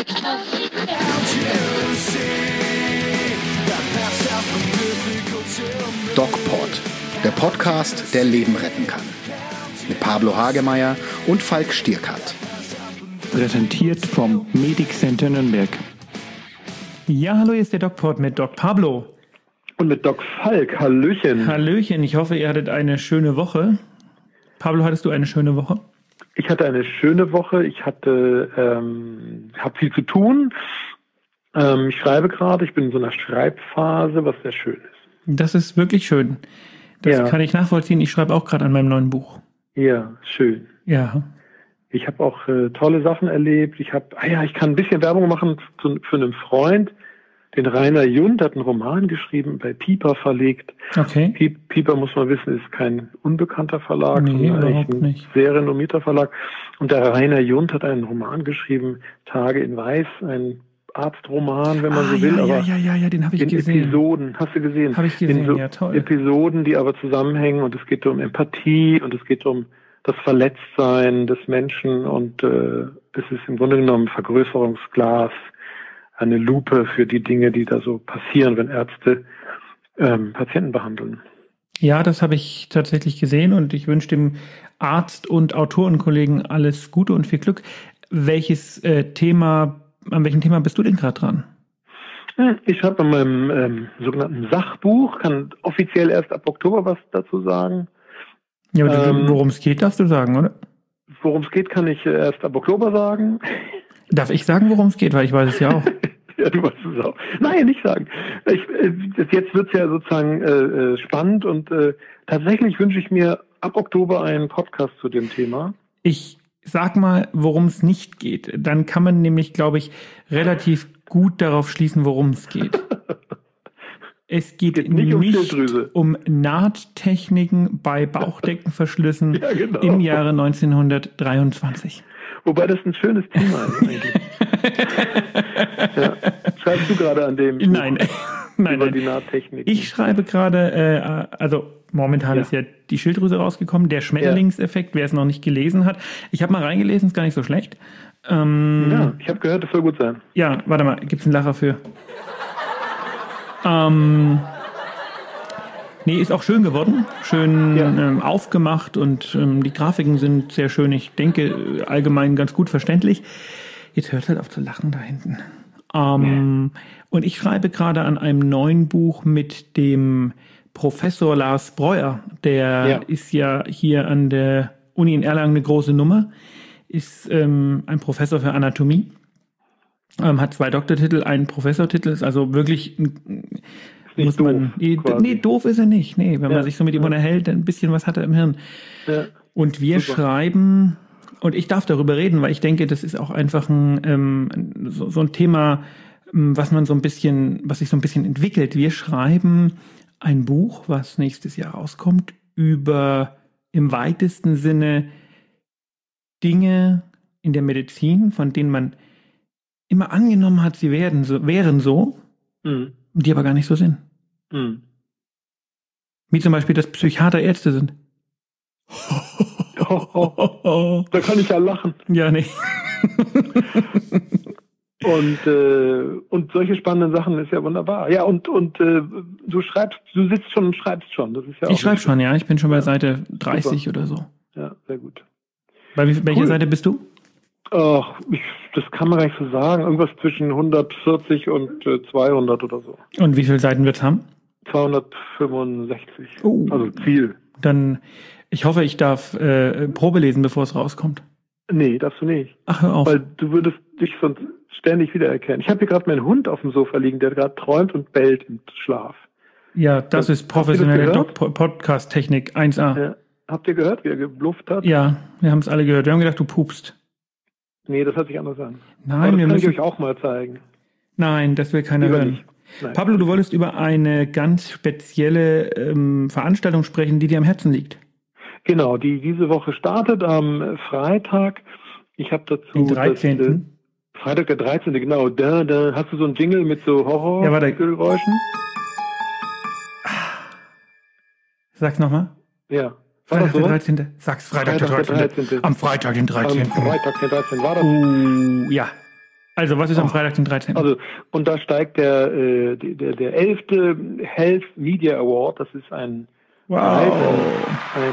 DocPod, der Podcast, der Leben retten kann. Mit Pablo Hagemeyer und Falk Stierkat. Präsentiert vom Medic Center Nürnberg. Ja, hallo, hier ist der DocPod mit Doc Pablo. Und mit Doc Falk. Hallöchen. Hallöchen, ich hoffe, ihr hattet eine schöne Woche. Pablo, hattest du eine schöne Woche? Ich hatte eine schöne Woche. Ich habe viel zu tun. Ich schreibe gerade. Ich bin in so einer Schreibphase, was sehr schön ist. Das ist wirklich schön. Das kann ich nachvollziehen. Ich schreibe auch gerade an meinem neuen Buch. Ja, schön. Ja. Ich habe auch tolle Sachen erlebt. Ich kann ein bisschen Werbung machen für einen Freund. Den Rainer Jund hat einen Roman geschrieben, bei Piper verlegt. Okay. Piper, muss man wissen, ist kein unbekannter Verlag, nee, sondern überhaupt ein nicht. sehr renommierter Verlag. Und der Rainer Jund hat einen Roman geschrieben, Tage in Weiß, ein Arztroman, wenn man so will. Ja, den habe ich gesehen. Episoden, hast du gesehen? Habe ich gesehen, so ja, toll. Episoden, die aber zusammenhängen, und es geht um Empathie und es geht um das Verletztsein des Menschen, und es ist im Grunde genommen ein Vergrößerungsglas, eine Lupe für die Dinge, die da so passieren, wenn Ärzte Patienten behandeln. Ja, das habe ich tatsächlich gesehen, und ich wünsche dem Arzt und Autorenkollegen alles Gute und viel Glück. An welchem Thema bist du denn gerade dran? Ich schreibe an meinem sogenannten Sachbuch, kann offiziell erst ab Oktober was dazu sagen. Ja, aber worum es geht, darfst du sagen, oder? Worum es geht, kann ich erst ab Oktober sagen. Darf ich sagen, worum es geht? Weil ich weiß es ja auch. Ja, du weißt es auch. Nein, nicht sagen. Jetzt wird's ja sozusagen spannend, und tatsächlich wünsche ich mir ab Oktober einen Podcast zu dem Thema. Ich sag mal, worum es nicht geht. Dann kann man nämlich, glaube ich, relativ gut darauf schließen, worum es geht. Es geht nicht um Nahttechniken bei Bauchdeckenverschlüssen ja, genau. Im Jahre 1923. Wobei das ein schönes Thema ist eigentlich. Ja. Schreibst du gerade an dem Nein. Über die Nahttechnik? Ich schreibe gerade, momentan ist ja die Schilddrüse rausgekommen, der Schmetterlingseffekt, wer es noch nicht gelesen hat. Ich habe mal reingelesen, ist gar nicht so schlecht. Ja, ich habe gehört, das soll gut sein. Ja, warte mal, gibt's einen Lacher für? Nee, ist auch schön geworden, schön aufgemacht, und die Grafiken sind sehr schön. Ich denke, allgemein ganz gut verständlich. Jetzt hört halt auf zu lachen da hinten. Und ich schreibe gerade an einem neuen Buch mit dem Professor Lars Breuer. Der ist ja hier an der Uni in Erlangen eine große Nummer, ist ein Professor für Anatomie, hat 2 Doktortitel, einen Professortitel, ist also wirklich muss man. Nee, doof ist er nicht. Nee, wenn man sich so mit ihm unterhält, ein bisschen was hat er im Hirn. Ja. Und wir schreiben, und ich darf darüber reden, weil ich denke, das ist auch einfach so ein Thema, was sich so ein bisschen entwickelt. Wir schreiben ein Buch, was nächstes Jahr rauskommt, über im weitesten Sinne Dinge in der Medizin, von denen man immer angenommen hat, sie wären so, die aber gar nicht so sind. Wie zum Beispiel, dass Psychiater Ärzte sind. Da kann ich ja lachen. Ja, nee. Und solche spannenden Sachen ist ja wunderbar. Ja, und du sitzt schon und schreibst schon. Das ist ja ich schreibe schon, ja. Ich bin schon bei Seite 30 super. Oder so. Ja, sehr gut. Bei welcher Seite bist du? Ach, das kann man gar nicht so sagen. Irgendwas zwischen 140 und 200 oder so. Und wie viele Seiten wird's haben? 265. Oh. Also Ziel. Dann, ich hoffe, ich darf Probe lesen, bevor es rauskommt. Nee, darfst du nicht. Ach, hör auf. Weil du würdest dich sonst ständig wiedererkennen. Ich habe hier gerade meinen Hund auf dem Sofa liegen, der gerade träumt und bellt im Schlaf. Ja, das ist professionelle Podcast-Technik 1A. Ja. Habt ihr gehört, wie er geblufft hat? Ja, wir haben es alle gehört. Wir haben gedacht, du pupst. Nee, das hört sich anders an. Nein, das kann ich euch auch mal zeigen. Nein, das will keiner hören. Pablo, du wolltest über eine ganz spezielle Veranstaltung sprechen, die dir am Herzen liegt. Genau, die diese Woche startet am Freitag. Ich habe dazu... Den 13. Freitag der 13. Genau. Da hast du so einen Jingle mit so Horrorgeräuschen? Sag's nochmal. Ja. Freitag der 13. Sag's Freitag der 13. Am Freitag den 13. Am Freitag den 13. War das? Ja. Also, was ist am Freitag, den 13.? Also, und da steigt der 11. Health Media Award. Das ist ein Preis, ein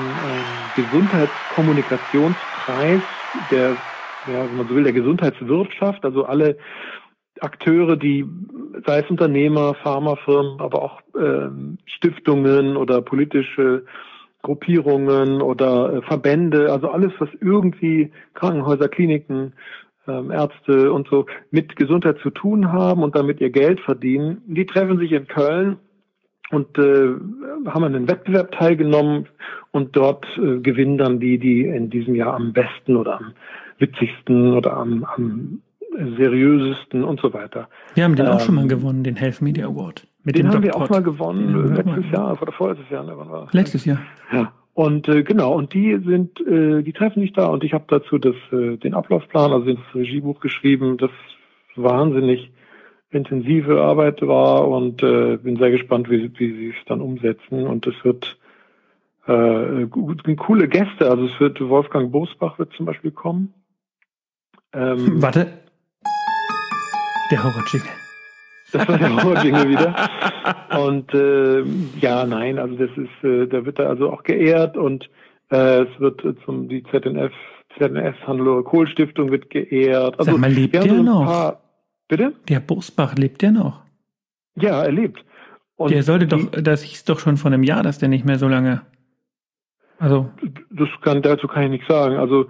Gesundheitskommunikationspreis der, wenn man so will, der Gesundheitswirtschaft. Also alle Akteure, die, sei es Unternehmer, Pharmafirmen, aber auch Stiftungen oder politische Gruppierungen oder Verbände, also alles, was irgendwie Krankenhäuser, Kliniken, Ärzte und so mit Gesundheit zu tun haben und damit ihr Geld verdienen, die treffen sich in Köln und haben an einem Wettbewerb teilgenommen und dort gewinnen dann die in diesem Jahr am besten oder am witzigsten oder am seriösesten und so weiter. Wir haben den auch schon mal gewonnen, den Health Media Award. Den haben wir auch mal gewonnen, letztes Jahr oder vorletztes Jahr. Letztes Jahr. Ja. Und genau, und die treffen sich da und ich habe dazu den Ablaufplan, also das Regiebuch geschrieben, das wahnsinnig intensive Arbeit war und bin sehr gespannt, wie sie es dann umsetzen. Und es wird coole Gäste, also es wird Wolfgang Bosbach wird zum Beispiel kommen. Warte. Der Horror-Jingle. Das war der Horror-Jingle wieder. Und also das ist, da wird er also auch geehrt und es wird die ZNF Hannelore Kohl Stiftung wird geehrt. Also, sag mal, lebt der noch? Bitte? Der Bosbach, lebt der noch? Ja, er lebt. Und der sollte das hieß doch schon vor einem Jahr, dass der nicht mehr so lange. Also. Dazu kann ich nichts sagen. Also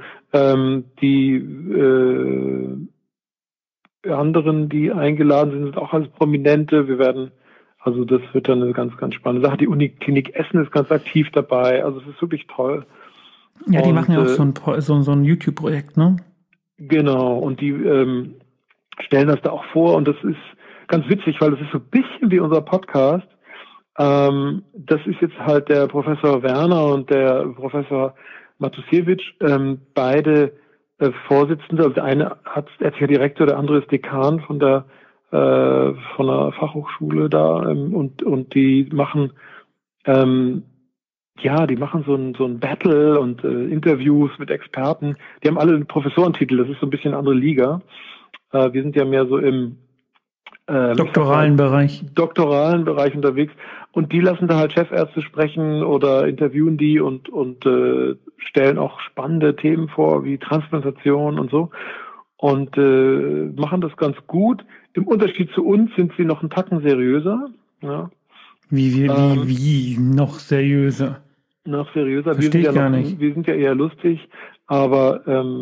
die anderen, die eingeladen sind auch als Prominente. Das wird dann eine ganz, ganz spannende Sache. Die Uniklinik Essen ist ganz aktiv dabei. Also es ist wirklich toll. Ja, die machen ja auch so ein YouTube-Projekt, ne? Genau. Und die stellen das da auch vor. Und das ist ganz witzig, weil das ist so ein bisschen wie unser Podcast. Das ist jetzt halt der Professor Werner und der Professor Matusiewicz, beide Vorsitzende, also der eine ärztlicher Direktor, der andere ist Dekan von der Fachhochschule da und die machen die machen so ein Battle und Interviews mit Experten. Die haben alle einen Professorentitel, das ist so ein bisschen eine andere Liga. Wir sind ja mehr so im doktoralen Bereich unterwegs und die lassen da halt Chefärzte sprechen oder interviewen die und stellen auch spannende Themen vor, wie Transplantation und so und machen das ganz gut. Im Unterschied zu uns sind sie noch einen Tacken seriöser. Ja. Wie noch seriöser? Noch seriöser. Verstehe ich gar nicht. Wir sind ja eher lustig, aber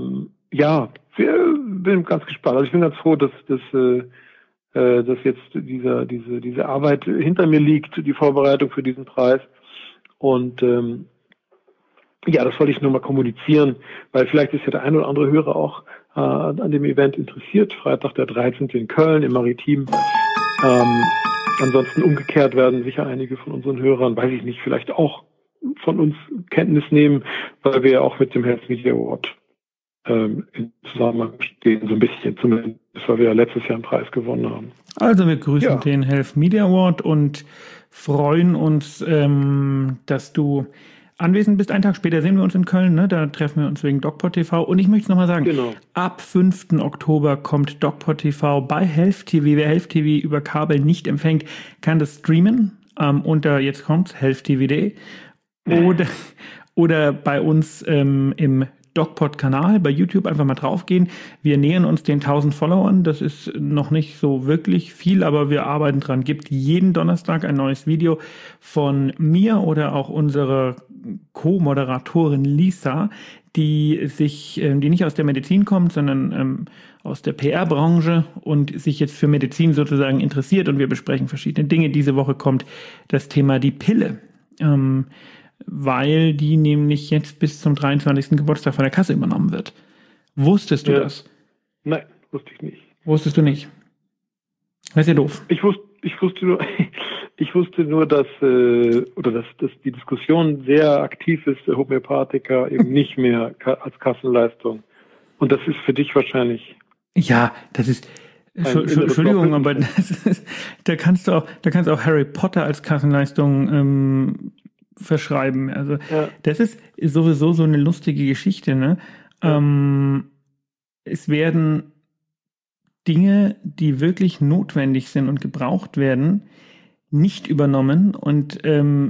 bin ganz gespannt. Also ich bin ganz froh, dass jetzt diese Arbeit hinter mir liegt, die Vorbereitung für diesen Preis. Und das wollte ich nur mal kommunizieren, weil vielleicht ist ja der ein oder andere Hörer auch an dem Event interessiert. Freitag der 13. in Köln im Maritim. Ansonsten umgekehrt werden sicher einige von unseren Hörern, weiß ich nicht, vielleicht auch von uns Kenntnis nehmen, weil wir ja auch mit dem Health Media Award in Zusammenhang stehen, so ein bisschen zumindest, weil wir ja letztes Jahr einen Preis gewonnen haben. Also wir grüßen den Health Media Award und freuen uns, dass du anwesend bist. Einen Tag später sehen wir uns in Köln, ne? Da treffen wir uns wegen DocPod TV. Und ich möchte es nochmal sagen, ab 5. Oktober kommt DocPod TV bei Health TV. Wer Health TV über Kabel nicht empfängt, kann das streamen unter, jetzt kommt's, healthtv.de oder bei uns im DocPod-Kanal bei YouTube einfach mal draufgehen. Wir nähern uns den 1000 Followern. Das ist noch nicht so wirklich viel, aber wir arbeiten dran. Gibt jeden Donnerstag ein neues Video von mir oder auch unserer Co-Moderatorin Lisa, die nicht aus der Medizin kommt, sondern aus der PR-Branche und sich jetzt für Medizin sozusagen interessiert. Und wir besprechen verschiedene Dinge. Diese Woche kommt das Thema die Pille. Weil die nämlich jetzt bis zum 23. Geburtstag von der Kasse übernommen wird. Wusstest du das? Nein, wusste ich nicht. Wusstest du nicht? Das ist ja doof. Ich wusste nur, dass die Diskussion sehr aktiv ist, der Homöopathiker eben nicht mehr als Kassenleistung. Und das ist für dich wahrscheinlich. Ja, das ist. Entschuldigung, aber da kannst du auch Harry Potter als Kassenleistung verschreiben. Also das ist sowieso so eine lustige Geschichte, ne? Ja. Es werden Dinge, die wirklich notwendig sind und gebraucht werden, nicht übernommen und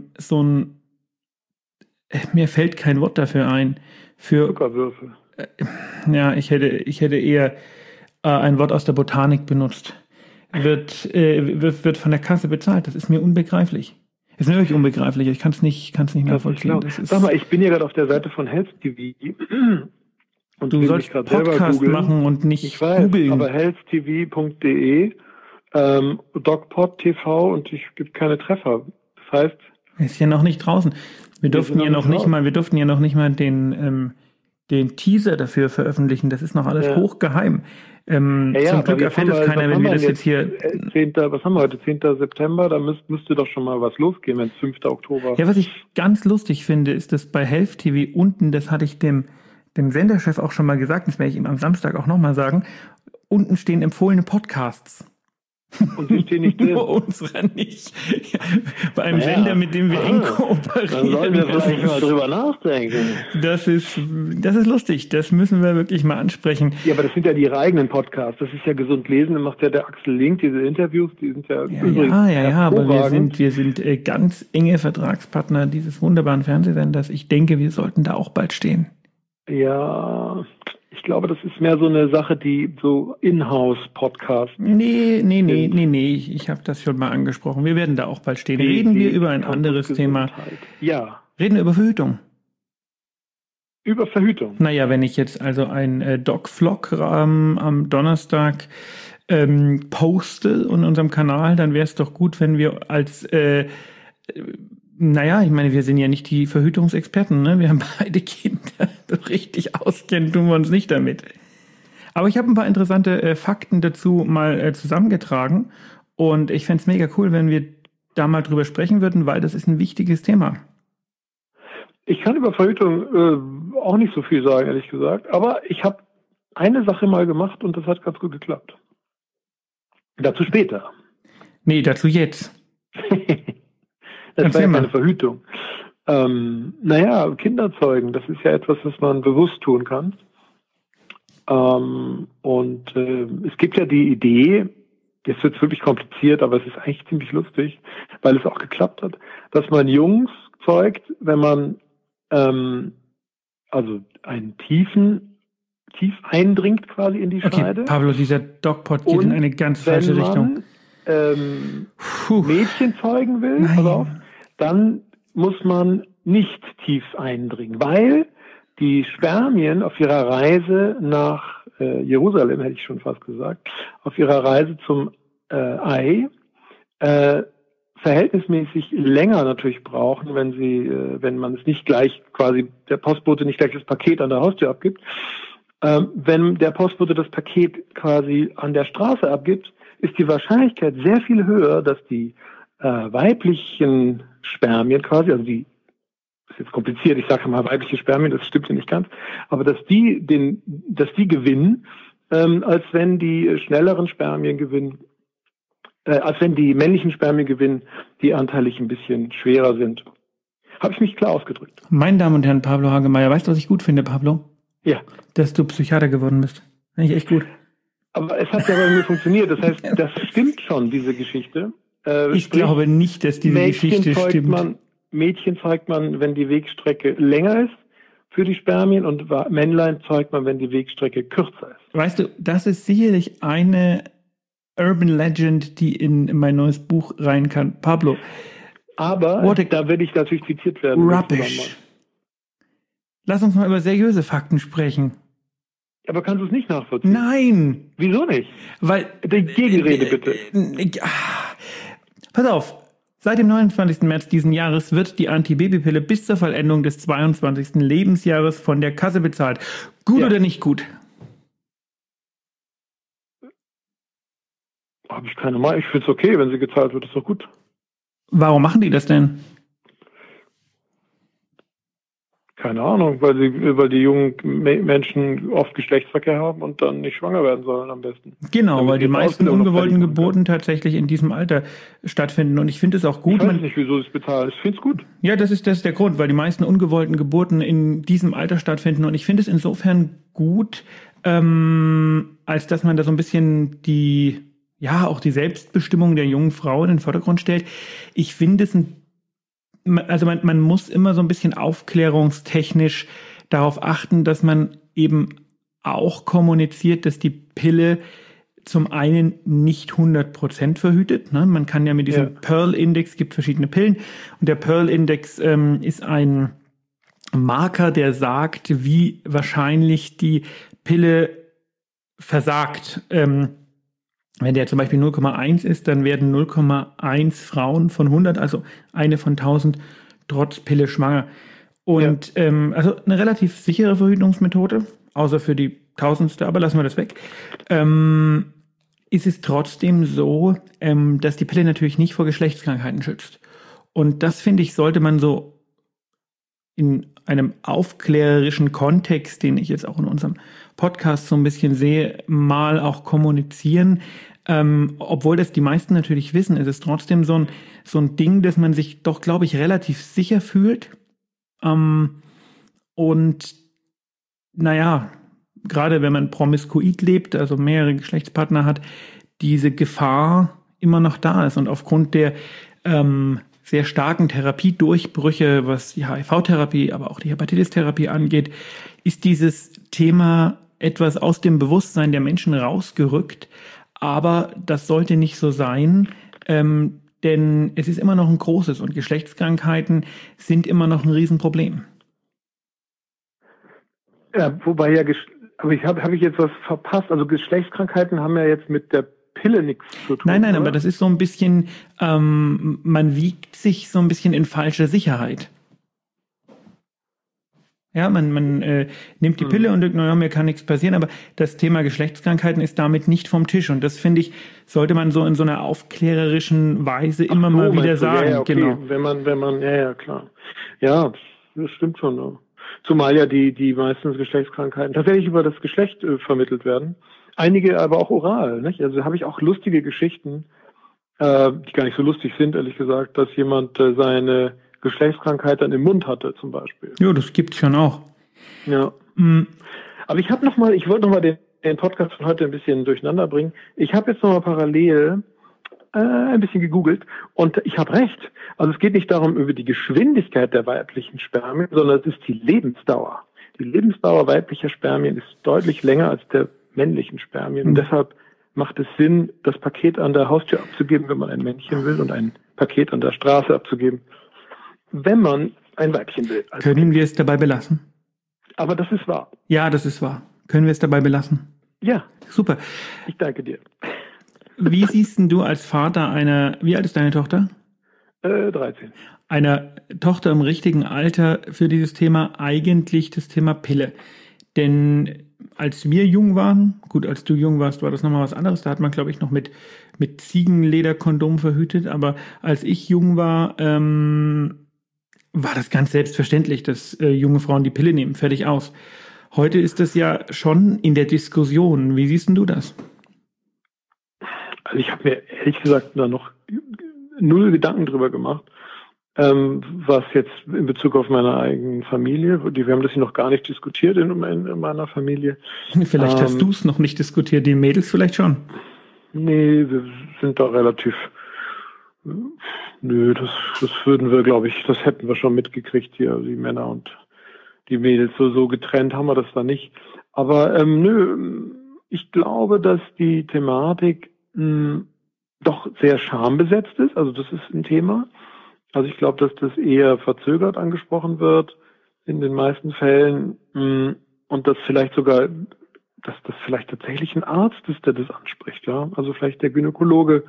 mir fällt kein Wort dafür ein. Für Zuckerwürfel. Ja, ich hätte eher ein Wort aus der Botanik benutzt. Wird von der Kasse bezahlt. Das ist mir unbegreiflich. Das ist mir wirklich unbegreiflich. Ich kann es nicht nachvollziehen. Sag mal, ich bin hier gerade auf der Seite von Health TV. Und du sollst Podcast machen und nicht googeln. Aber healthtv.de, DocPod TV und ich gibt keine Treffer. Das heißt... Ist ja noch nicht draußen. Wir durften ja noch nicht mal den Teaser dafür veröffentlichen. Das ist noch alles hochgeheim. Zum Glück erfährt es keiner, wenn wir das jetzt hier... was haben wir heute? 10. September? Da müsste doch schon mal was losgehen, wenn es 5. Oktober... Ja, was ich ganz lustig finde, ist, dass bei Health TV unten, das hatte ich dem Senderchef auch schon mal gesagt, das werde ich ihm am Samstag auch nochmal sagen, unten stehen empfohlene Podcasts. Und die stehen nicht drin. Nur unsere nicht. Ja, bei einem Sender, mit dem wir eng kooperieren. Dann sollten wir vielleicht mal drüber nachdenken. Das ist lustig. Das müssen wir wirklich mal ansprechen. Ja, aber das sind ja ihre eigenen Podcasts. Das ist ja gesund lesen. Dann macht ja der Axel Link diese Interviews. Die sind ja übrigens aber wir sind ganz enge Vertragspartner dieses wunderbaren Fernsehsenders. Ich denke, wir sollten da auch bald stehen. Ja, ich glaube, das ist mehr so eine Sache, die so Inhouse-Podcasts. Nee. Ich habe das schon mal angesprochen. Wir werden da auch bald stehen. Reden wir über ein anderes Thema. Ja. Reden wir über Verhütung. Über Verhütung? Naja, wenn ich jetzt also ein Doc-Vlog am Donnerstag poste in unserem Kanal, dann wäre es doch gut, wenn wir als... ich meine, wir sind ja nicht die Verhütungsexperten, ne? Wir haben beide Kinder. So richtig auskennen tun wir uns nicht damit. Aber ich habe ein paar interessante Fakten dazu mal zusammengetragen. Und ich fände es mega cool, wenn wir da mal drüber sprechen würden, weil das ist ein wichtiges Thema. Ich kann über Verhütung auch nicht so viel sagen, ehrlich gesagt. Aber ich habe eine Sache mal gemacht und das hat ganz gut geklappt. Dazu später. Nee, dazu jetzt. Das war ja keine Verhütung. Kinder zeugen, das ist ja etwas, was man bewusst tun kann. Es gibt ja die Idee, jetzt wird es wirklich kompliziert, aber es ist eigentlich ziemlich lustig, weil es auch geklappt hat, dass man Jungs zeugt, wenn man einen tief eindringt quasi in die Scheide. Pablo, dieser DocPod geht in eine ganz falsche Richtung. Mädchen zeugen will, pass auf, dann muss man nicht tief eindringen, weil die Spermien auf ihrer Reise nach Jerusalem, hätte ich schon fast gesagt, auf ihrer Reise zum Ei, verhältnismäßig länger natürlich brauchen, wenn man es nicht gleich quasi, der Postbote nicht gleich das Paket an der Haustür abgibt. Wenn der Postbote das Paket quasi an der Straße abgibt, ist die Wahrscheinlichkeit sehr viel höher, dass die weiblichen Spermien quasi, also die, das ist jetzt kompliziert, ich sage mal weibliche Spermien, das stimmt ja nicht ganz, aber dass die gewinnen, als wenn die schnelleren Spermien gewinnen, als wenn die männlichen Spermien gewinnen, die anteilig ein bisschen schwerer sind. Habe ich mich klar ausgedrückt. Meine Damen und Herren, Pablo Hagemeyer, weißt du, was ich gut finde, Pablo? Ja. Dass du Psychiater geworden bist. Finde ich echt gut. Aber es hat ja bei mir funktioniert. Das heißt, das stimmt schon, diese Geschichte. Ich glaube nicht, dass diese Geschichte stimmt. Mädchen zeigt man, wenn die Wegstrecke länger ist für die Spermien und Männlein zeigt man, wenn die Wegstrecke kürzer ist. Weißt du, das ist sicherlich eine Urban Legend, die in mein neues Buch rein kann. Pablo. Aber da werde ich natürlich zitiert werden. Rubbish. Lass uns mal über seriöse Fakten sprechen. Aber kannst du es nicht nachvollziehen? Nein. Wieso nicht? Weil... Die Gegenrede bitte. Pass auf. Seit dem 29. März diesen Jahres wird die Antibabypille bis zur Vollendung des 22. Lebensjahres von der Kasse bezahlt. Gut oder nicht gut? Habe ich keine Meinung. Ich finde es okay, wenn sie gezahlt wird, ist doch gut. Warum machen die das denn? Keine Ahnung, weil die jungen Menschen oft Geschlechtsverkehr haben und dann nicht schwanger werden sollen am besten. Genau, weil die meisten ungewollten Geburten tatsächlich in diesem Alter stattfinden. Und ich finde es auch gut. Ich weiß nicht, wieso sie es bezahlen. Ich finde es gut. Ja, das ist der Grund, weil die meisten ungewollten Geburten in diesem Alter stattfinden. Und ich finde es insofern gut, als dass man da so ein bisschen auch die Selbstbestimmung der jungen Frau in den Vordergrund stellt. Ich finde es man muss immer so ein bisschen aufklärungstechnisch darauf achten, dass man eben auch kommuniziert, dass die Pille zum einen nicht 100% verhütet. Ne? Man kann ja mit diesem Pearl-Index, gibt verschiedene Pillen, und der Pearl-Index ist ein Marker, der sagt, wie wahrscheinlich die Pille versagt. Wenn der zum Beispiel 0,1 ist, dann werden 0,1 Frauen von 100, also eine von 1000, trotz Pille schwanger. Und also eine relativ sichere Verhütungsmethode, außer für die 1000. Aber lassen wir das weg. Ist es trotzdem so, dass die Pille natürlich nicht vor Geschlechtskrankheiten schützt. Und das, finde ich, sollte man so in einem aufklärerischen Kontext, den ich jetzt auch in unserem Podcast so ein bisschen sehe, mal auch kommunizieren. Obwohl das die meisten natürlich wissen, ist es trotzdem so ein Ding, dass man sich doch, glaube ich, relativ sicher fühlt. Und naja, gerade wenn man promiskuit lebt, also mehrere Geschlechtspartner hat, diese Gefahr immer noch da ist. Und aufgrund der sehr starken Therapiedurchbrüche, was die HIV-Therapie, aber auch die Hepatitis-Therapie angeht, ist dieses Thema etwas aus dem Bewusstsein der Menschen rausgerückt. Aber das sollte nicht so sein, denn es ist immer noch ein großes und Geschlechtskrankheiten sind immer noch ein Riesenproblem. Ja, wobei aber habe ich jetzt was verpasst? Also Geschlechtskrankheiten haben ja jetzt mit der Pille nichts zu tun. Nein, aber das ist so ein bisschen, man wiegt sich so ein bisschen in falscher Sicherheit. Ja, man nimmt die Pille und denkt, naja, mir kann nichts passieren, aber das Thema Geschlechtskrankheiten ist damit nicht vom Tisch. Und das, finde ich, sollte man so in so einer aufklärerischen Weise immer mal wieder sagen. Ja, okay. Genau. Wenn man, ja, klar. Ja, das stimmt schon. Ja. Zumal ja die meisten Geschlechtskrankheiten tatsächlich über das Geschlecht vermittelt werden. Einige aber auch oral, nicht? Also habe ich auch lustige Geschichten, die gar nicht so lustig sind, ehrlich gesagt, dass jemand seine Geschlechtskrankheit dann im Mund hatte, zum Beispiel. Ja, das gibt's schon auch. Ja. Aber ich wollte nochmal den Podcast von heute ein bisschen durcheinander bringen. Ich habe jetzt nochmal parallel ein bisschen gegoogelt und ich habe recht. Also es geht nicht darum über die Geschwindigkeit der weiblichen Spermien, sondern es ist die Lebensdauer. Die Lebensdauer weiblicher Spermien ist deutlich länger als der männlichen Spermien. Und deshalb macht es Sinn, das Paket an der Haustür abzugeben, wenn man ein Männchen will, und ein Paket an der Straße abzugeben, wenn man ein Weibchen will. Also können wir es dabei belassen? Aber das ist wahr. Ja, das ist wahr. Können wir es dabei belassen? Ja. Super. Ich danke dir. Wie siehst denn du als Vater wie alt ist deine Tochter? 13. Einer Tochter im richtigen Alter für dieses Thema eigentlich das Thema Pille. Denn als wir jung waren, gut, als du jung warst, war das nochmal was anderes. Da hat man, glaube ich, noch mit Ziegenlederkondom verhütet. Aber als ich jung war, war das ganz selbstverständlich, dass junge Frauen die Pille nehmen. Fertig aus. Heute ist das ja schon in der Diskussion. Wie siehst denn du das? Also ich habe mir ehrlich gesagt da noch null Gedanken drüber gemacht, was jetzt in Bezug auf meine eigene Familie, wir haben das hier noch gar nicht diskutiert in meiner Familie. Vielleicht hast du es noch nicht diskutiert, die Mädels vielleicht schon. Nee, wir sind da relativ, das würden wir, glaube ich, das hätten wir schon mitgekriegt hier, die Männer und die Mädels so getrennt haben wir das da nicht. Aber ich glaube, dass die Thematik doch sehr schambesetzt ist. Also das ist ein Thema. Also ich glaube, dass das eher verzögert angesprochen wird in den meisten Fällen und dass vielleicht sogar, dass das vielleicht tatsächlich ein Arzt ist, der das anspricht. Ja, also vielleicht der Gynäkologe,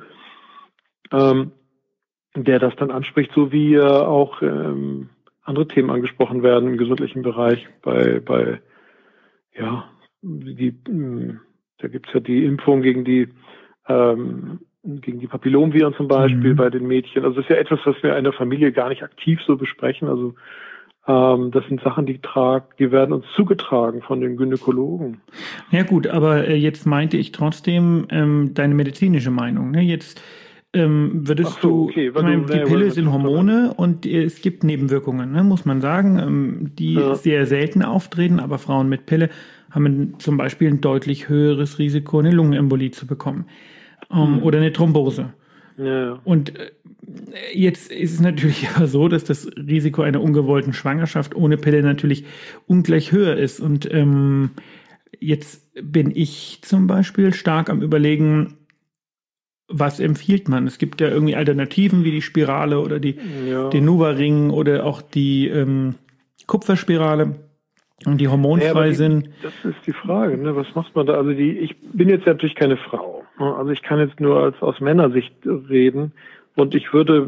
der das dann anspricht, so wie auch andere Themen angesprochen werden im gesundheitlichen Bereich bei da gibt's ja die Impfung gegen die Papillomviren zum Beispiel bei den Mädchen. Also das ist ja etwas, was wir in der Familie gar nicht aktiv so besprechen. Also das sind Sachen, die werden uns zugetragen von den Gynäkologen. Ja gut, aber jetzt meinte ich trotzdem deine medizinische Meinung. Ne? Jetzt würdest die Pille sind Hormone und es gibt Nebenwirkungen, ne? Muss man sagen, die sehr selten auftreten, aber Frauen mit Pille haben zum Beispiel ein deutlich höheres Risiko, eine Lungenembolie zu bekommen oder eine Thrombose. Ja. Und jetzt ist es natürlich aber so, dass das Risiko einer ungewollten Schwangerschaft ohne Pille natürlich ungleich höher ist. Und jetzt bin ich zum Beispiel stark am Überlegen, was empfiehlt man? Es gibt ja irgendwie Alternativen wie die Spirale oder den NuvaRing oder auch die Kupferspirale, die hormonfrei sind. Das ist die Frage, ne? Was macht man da? Also ich bin jetzt natürlich keine Frau. Also ich kann jetzt nur aus Männersicht reden. Und ich würde,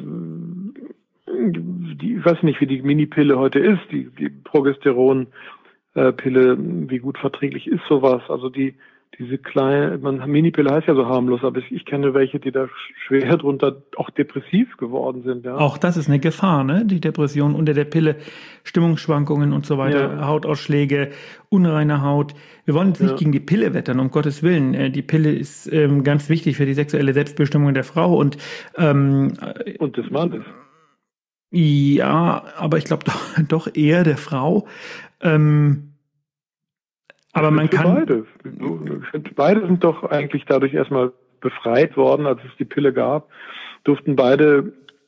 ich weiß nicht, wie die Minipille heute ist, die Progesteron-Pille, wie gut verträglich ist sowas. Also diese kleine, Minipille heißt ja so harmlos, aber ich kenne welche, die da schwer drunter auch depressiv geworden sind. Ja. Auch das ist eine Gefahr, ne? Die Depression unter der Pille, Stimmungsschwankungen und so weiter, Hautausschläge, unreine Haut. Wir wollen jetzt nicht gegen die Pille wettern, um Gottes Willen. Die Pille ist ganz wichtig für die sexuelle Selbstbestimmung der Frau und des Mannes. Ja, aber ich glaube doch eher der Frau. Aber man kann. Beide sind doch eigentlich dadurch erstmal befreit worden, als es die Pille gab, durften beide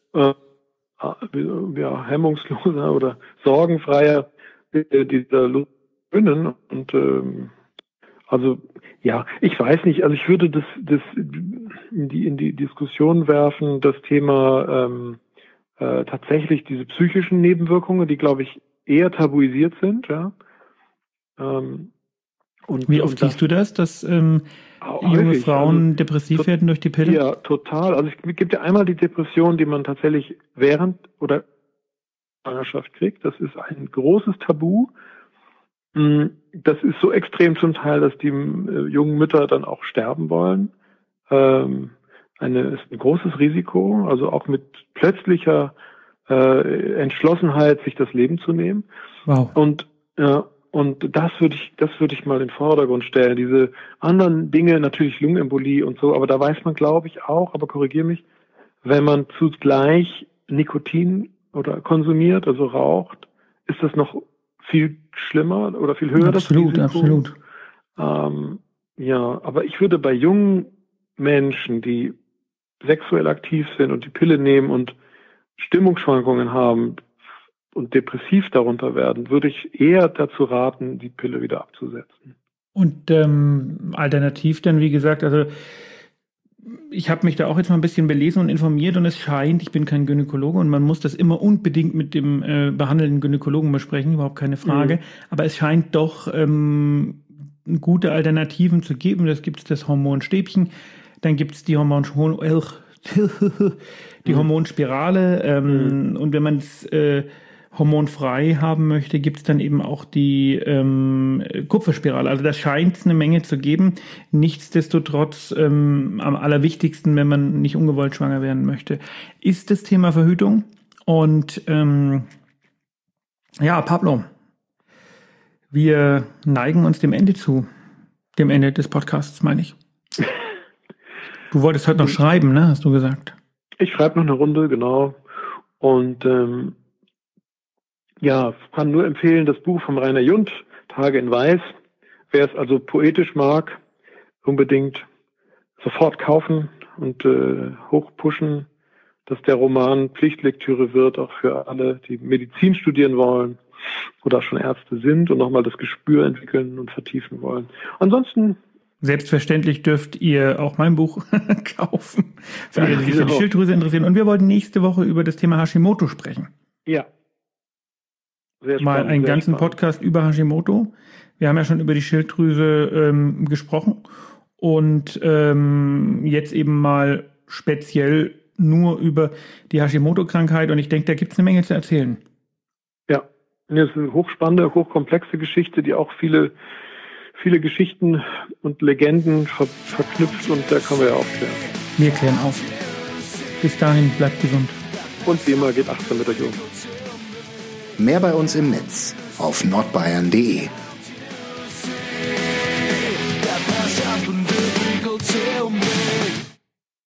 hemmungsloser oder sorgenfreier dieser Lust gönnen. Und also ja, ich weiß nicht, also ich würde das in die Diskussion werfen, das Thema tatsächlich diese psychischen Nebenwirkungen, die glaube ich eher tabuisiert sind, ja. Wie oft siehst du das, dass junge Frauen depressiv werden durch die Pille? Ja, total. Also es gibt ja einmal die Depression, die man tatsächlich während oder Schwangerschaft kriegt. Das ist ein großes Tabu. Das ist so extrem zum Teil, dass die jungen Mütter dann auch sterben wollen. Ist ein großes Risiko, also auch mit plötzlicher Entschlossenheit, sich das Leben zu nehmen. Wow. Und das würde ich mal in den Vordergrund stellen. Diese anderen Dinge, natürlich Lungenembolie und so, aber da weiß man, glaube ich, auch, aber korrigiere mich, wenn man zugleich Nikotin oder konsumiert, also raucht, ist das noch viel schlimmer oder viel höher. Absolut, das Risiko. Absolut. Aber ich würde bei jungen Menschen, die sexuell aktiv sind und die Pille nehmen und Stimmungsschwankungen haben, und depressiv darunter werden, würde ich eher dazu raten, die Pille wieder abzusetzen. Und alternativ dann, wie gesagt, also ich habe mich da auch jetzt mal ein bisschen belesen und informiert und es scheint, ich bin kein Gynäkologe und man muss das immer unbedingt mit dem behandelnden Gynäkologen besprechen, überhaupt keine Frage, aber es scheint doch gute Alternativen zu geben. Das gibt es das Hormonstäbchen, dann gibt es die Hormonspirale und wenn man es hormonfrei haben möchte, gibt es dann eben auch die Kupferspirale. Also da scheint es eine Menge zu geben. Nichtsdestotrotz am allerwichtigsten, wenn man nicht ungewollt schwanger werden möchte, ist das Thema Verhütung. Und Pablo, wir neigen uns dem Ende zu. Dem Ende des Podcasts, meine ich. Du wolltest heute noch schreiben, ne? Hast du gesagt? Ich schreibe noch eine Runde, genau. Und kann nur empfehlen, das Buch von Rainer Jund, Tage in Weiß. Wer es also poetisch mag, unbedingt sofort kaufen und hochpushen, dass der Roman Pflichtlektüre wird, auch für alle, die Medizin studieren wollen oder schon Ärzte sind und nochmal das Gespür entwickeln und vertiefen wollen. Ansonsten selbstverständlich dürft ihr auch mein Buch kaufen, für alle, die sich für die Schilddrüse interessieren. Und wir wollten nächste Woche über das Thema Hashimoto sprechen. Ja. Sehr spannend, mal einen ganzen Podcast über Hashimoto. Wir haben ja schon über die Schilddrüse gesprochen und jetzt eben mal speziell nur über die Hashimoto-Krankheit und ich denke, da gibt es eine Menge zu erzählen. Ja, das ist eine hochspannende, hochkomplexe Geschichte, die auch viele Geschichten und Legenden verknüpft und da können wir ja aufklären. Wir klären auf. Bis dahin, bleibt gesund. Und wie immer, geht achtsam mit euch um. Mehr bei uns im Netz auf nordbayern.de.